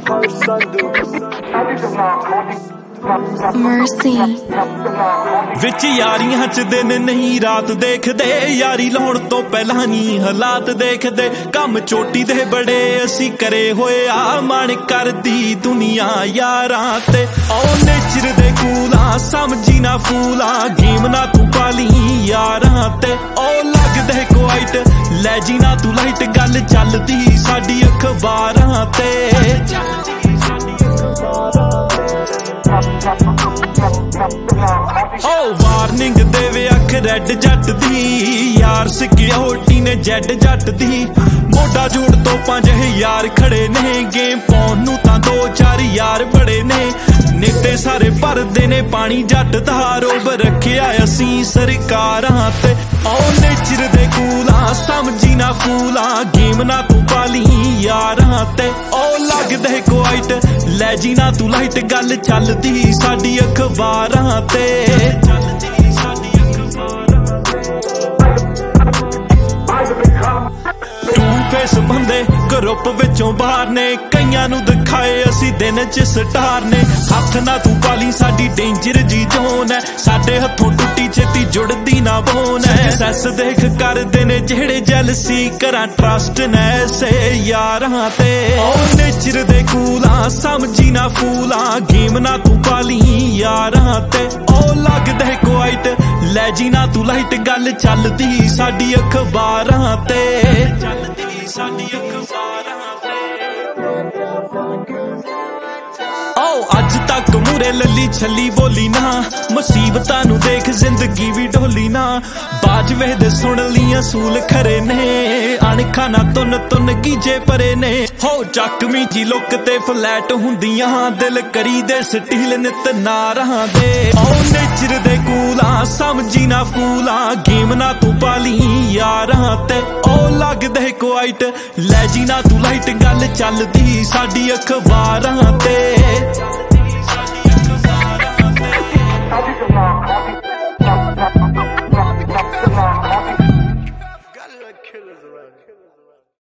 Mercy विच यारियां च दिन नहीं रात देखदे यारी लाउण तो पहला नहीं हालात देखदे कम चोटी दे बड़े असी करे होए आ मन करदी दुनिया यारां ते ओ नेचर दे कूला समझी ना फूला गेम ना तू पाली यारां ते ओ लगदे क्वाइट लै जी ना तू लाइट गल चलदी साडी अखबारां ते वार्निंग देवे अख रेड जट दी यार सिक्योरिटी ने जेड जट दी मोटा जोड़ तो 5000 खड़े ने गेम पाउण नूं तां 2-4 यार बड़े ने नेते सारे भरदे ने पानी जट दा रोब रखिया असीं सरकारां ते ओ नेचर दे कूला समझी ना फूला गेम ना तू पाली यारां ते ओ लगदे क्वाइट लै जी ना तू लाइट गल चलदी साडी अखबारां ते फेस बंदे ग्रुप विचों बाहर ने कईयां नूं दिखाए असी दिन च स्टार ने हथ ना तू पाली साडी डेंजर जी जोन है साडे हथों टुटी छेती जुड़दी ना बोन है सैस देख करदे ने जेड़े जैलसी करां ट्रस्ट ने ऐसे यारां ते ओ नेचर दे कूला समझी ना फूला गेम ना तू पाली यारां ते ओ लगदे क्वाइट लै जी ना तू लाइट गल चलदी साडी अखबारां ते साडी अखबारां ते आओ अज तक मूरे लली छली बोली ना मुसीबतां नूं देख जिंदगी भी ढोली ना बाज वेद सुन ली असूल खरे ने अणखा ना तुन तुन गीजे परे ने हो चकमी जी लुक ते फ्लैट हुंदियां दिल करी दे स्टील नित नारां दे ओ नेचर दे कूला समझी ना फूला गेम ना तू पाली यारां ते ओ लगदे क्वाइट लै जी ना तू लाइट गल चलदी साडी अखबारां ते